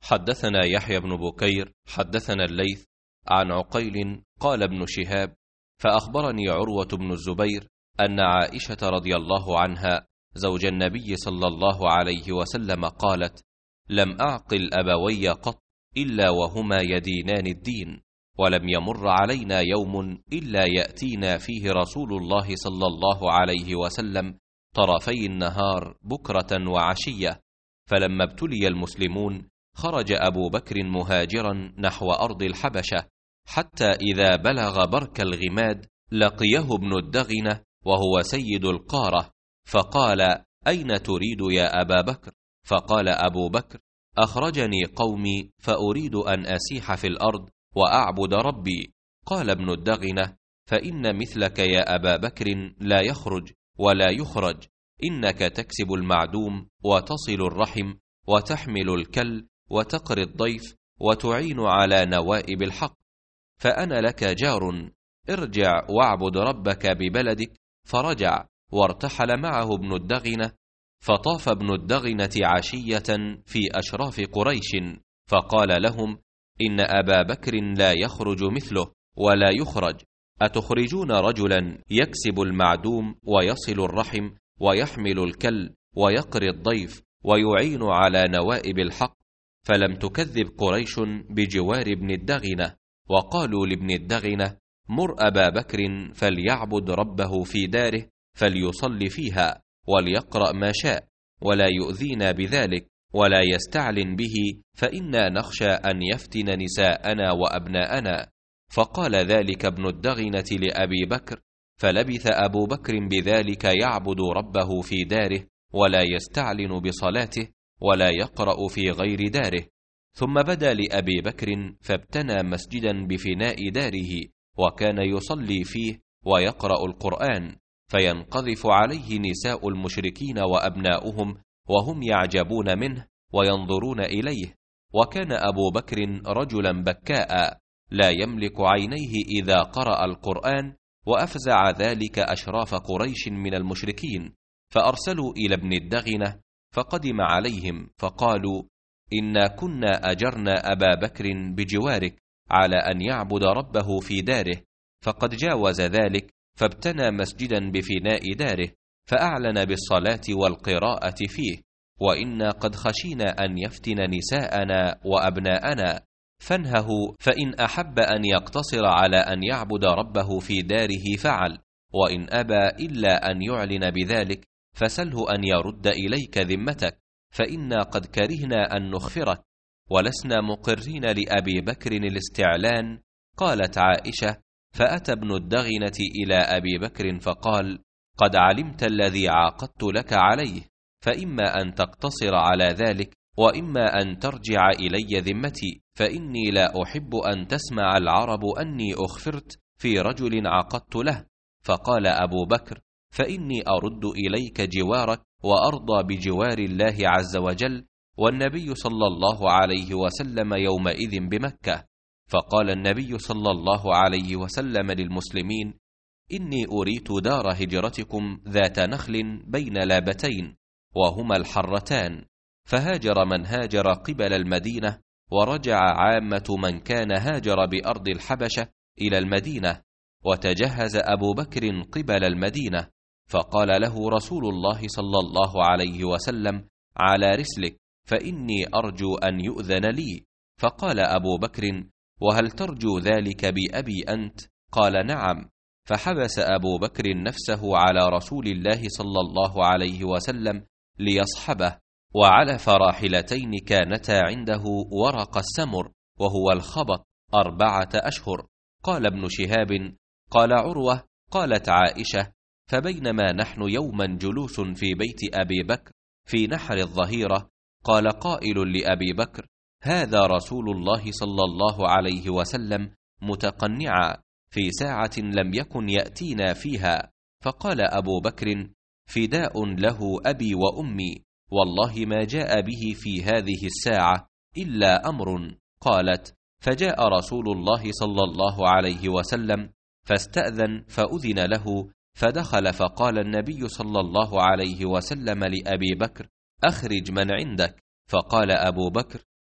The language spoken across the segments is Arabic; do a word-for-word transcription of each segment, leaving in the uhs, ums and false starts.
حدثنا يحيى بن بكير حدثنا الليث عن عقيل قال ابن شهاب فأخبرني عروة بن الزبير أن عائشة رضي الله عنها زوج النبي صلى الله عليه وسلم قالت: لم أعقل أبوي قط إلا وهما يدينان الدين، ولم يمر علينا يوم إلا يأتينا فيه رسول الله صلى الله عليه وسلم طرفي النهار بكرة وعشية. فلما ابتلي المسلمون خرج أبو بكر مهاجرا نحو أرض الحبشة، حتى إذا بلغ برك الغماد لقيه ابن الدغنة وهو سيد القارة، فقال: أين تريد يا أبا بكر؟ فقال أبو بكر: أخرجني قومي فأريد أن أسيح في الأرض وأعبد ربي. قال ابن الدغنة: فإن مثلك يا أبا بكر لا يخرج ولا يخرج، إنك تكسب المعدوم وتصل الرحم وتحمل الكل وتقري الضيف وتعين على نوائب الحق، فأنا لك جار، ارجع واعبد ربك ببلدك. فرجع وارتحل معه ابن الدغنة، فطاف ابن الدغنة عشية في أشراف قريش، فقال لهم: إن أبا بكر لا يخرج مثله ولا يخرج، أتخرجون رجلا يكسب المعدوم ويصل الرحم ويحمل الكل ويقري الضيف ويعين على نوائب الحق؟ فلم تكذب قريش بجوار ابن الدغنة، وقالوا لابن الدغنة: مر أبا بكر فليعبد ربه في داره، فليصلي فيها وليقرأ ما شاء، ولا يؤذينا بذلك ولا يستعلن به، فإنا نخشى أن يفتن نساءنا وأبناءنا. فقال ذلك ابن الدغنة لأبي بكر، فلبث أبو بكر بذلك يعبد ربه في داره ولا يستعلن بصلاته ولا يقرأ في غير داره. ثم بدا لأبي بكر فابتنى مسجدا بفناء داره، وكان يصلي فيه ويقرأ القرآن، فينقذف عليه نساء المشركين وأبناؤهم وهم يعجبون منه وينظرون إليه. وكان أبو بكر رجلا بكاء لا يملك عينيه إذا قرأ القرآن، وأفزع ذلك أشراف قريش من المشركين، فأرسلوا إلى ابن الدغنة فقدم عليهم فقالوا: إنا كنا أجرنا أبا بكر بجوارك على أن يعبد ربه في داره، فقد جاوز ذلك فابتنى مسجدا بفناء داره، فأعلن بالصلاة والقراءة فيه، وإنا قد خشينا أن يفتن نساءنا وأبناءنا، فانهه، فإن أحب أن يقتصر على أن يعبد ربه في داره فعل، وإن أبى إلا أن يعلن بذلك فسله أن يرد إليك ذمتك، فإنا قد كرهنا أن نخفرك، ولسنا مقرين لأبي بكر الاستعلان. قالت عائشة: فأتى ابن الدغنة إلى أبي بكر فقال: قد علمت الذي عاقدت لك عليه، فإما أن تقتصر على ذلك وإما أن ترجع إلي ذمتي، فإني لا أحب أن تسمع العرب أني أخفرت في رجل عقدت له. فقال أبو بكر: فإني أرد إليك جوارك وأرضى بجوار الله عز وجل، والنبي صلى الله عليه وسلم يومئذ بمكة. فقال النبي صلى الله عليه وسلم للمسلمين: إني أريت دار هجرتكم ذات نخل بين لابتين وهما الحرتان، فهاجر من هاجر قبل المدينة، ورجع عامة من كان هاجر بأرض الحبشة إلى المدينة، وتجهز أبو بكر قبل المدينة. فقال له رسول الله صلى الله عليه وسلم: على رسلك، فإني أرجو أن يؤذن لي. فقال أبو بكر: وهل ترجو ذلك بأبي أنت؟ قال: نعم. فحبس أبو بكر نفسه على رسول الله صلى الله عليه وسلم ليصحبه، وعلف راحلتين كانتا عنده ورق السمر وهو الخبط أربعة أشهر. قال ابن شهاب: قال عروة: قالت عائشة: فبينما نحن يوما جلوس في بيت أبي بكر في نحر الظهيرة، قال قائل لأبي بكر: هذا رسول الله صلى الله عليه وسلم متقنعا في ساعة لم يكن يأتينا فيها. فقال أبو بكر: فداء له أبي وأمي، والله ما جاء به في هذه الساعة إلا أمر. قالت: فجاء رسول الله صلى الله عليه وسلم فاستأذن فأذن له، فدخل، فقال النبي صلى الله عليه وسلم لأبي بكر: أخرج من عندك. فقال أبو بكر: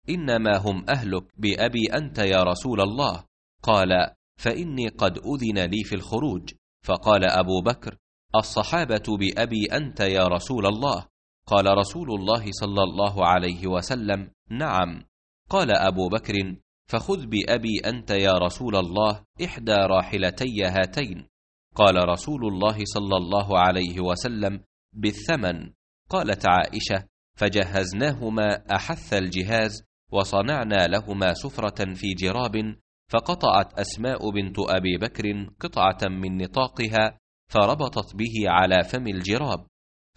إنما هم أهلك بأبي أنت يا رسول الله. قال: فإني قد أذن لي في الخروج. فقال أبو بكر: الصحابة بأبي أنت يا رسول الله. قال رسول الله صلى الله عليه وسلم: نعم. قال أبو بكر: فخذ بأبي أنت يا رسول الله إحدى راحلتي هاتين. قال رسول الله صلى الله عليه وسلم: بالثمن. قالت عائشة: فجهزناهما أحث الجهاز، وصنعنا لهما سفرة في جراب، فقطعت أسماء بنت أبي بكر قطعة من نطاقها فربطت به على فم الجراب،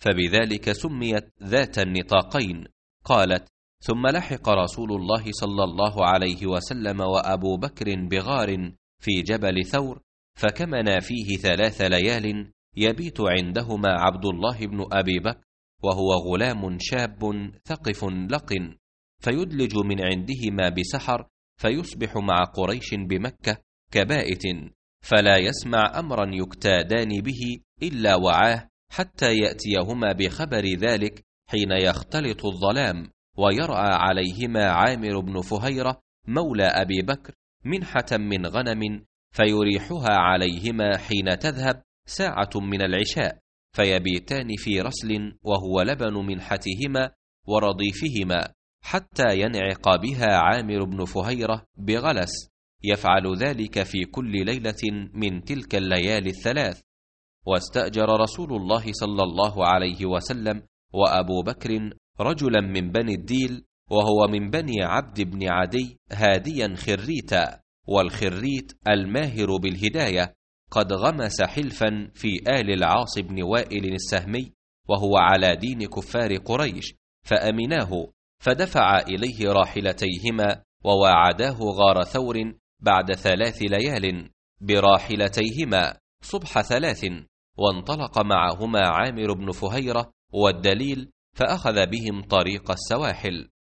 فبذلك سميت ذات النطاقين. قالت: ثم لحق رسول الله صلى الله عليه وسلم وأبو بكر بغار في جبل ثور، فكمنا فيه ثلاث ليال يبيت عندهما عبد الله بن أبي بكر، وهو غلام شاب ثقف لقن، فيدلج من عندهما بسحر، فيصبح مع قريش بمكة كبائت، فلا يسمع أمرا يكتادان به إلا وعاه، حتى يأتيهما بخبر ذلك حين يختلط الظلام، ويرأى عليهما عامر بن فهيرة مولى أبي بكر منحة من غنم، فيريحها عليهما حين تذهب ساعة من العشاء، فيبيتان في رسل وهو لبن منحتهما ورضيفهما، حتى ينعق بها عامر بن فهيرة بغلس، يفعل ذلك في كل ليلة من تلك الليالي الثلاث. واستأجر رسول الله صلى الله عليه وسلم وأبو بكر رجلا من بني الديل، وهو من بني عبد بن عدي، هاديا خريتا، والخريت الماهر بالهداية، قد غمس حلفا في آل العاص بن وائل السهمي، وهو على دين كفار قريش، فأمناه، فدفع إليه راحلتيهما، وواعداه غار ثور بعد ثلاث ليال براحلتيهما صبح ثلاث، وانطلق معهما عامر بن فهيرة والدليل، فأخذ بهم طريق السواحل.